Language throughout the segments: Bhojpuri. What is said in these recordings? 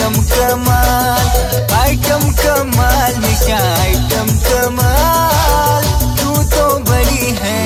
आइटम कमाल निशा आइटम कमाल, तू तो बड़ी है।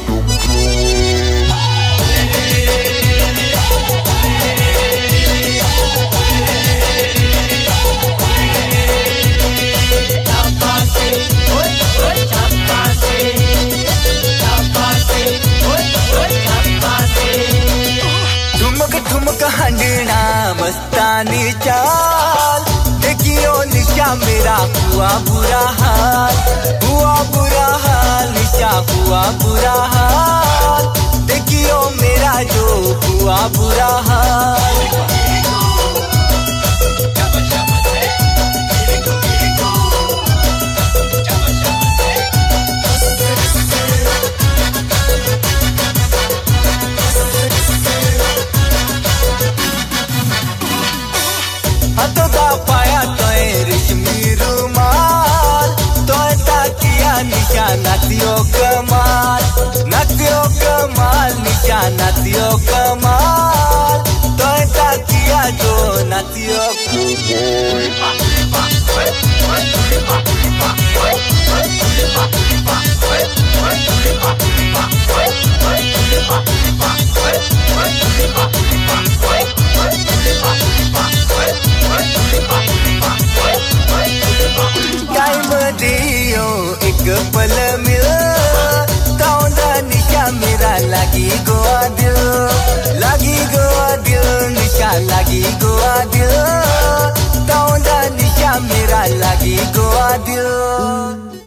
ठुमक हंडना मस्तानी चाल, देखियो निशा मेरा हुआ बुरा हाल, निशा हुआ बुरा हाल, देखियो मेरा जो हुआ बुरा हाल। हथों पाया तोए रेशमी रुमाल, तोए ताकिया निशा नातियो कमाल, निशा नातियो कमाल, तोए ताकिया जो नातियो टाइम दियो एक पल मिल, ताऊंदा निशा मेरा लगी गोवा दिल, निशा लगी गोवा दिल, ताऊंदा निशा मेरा लगी गोवा दिल।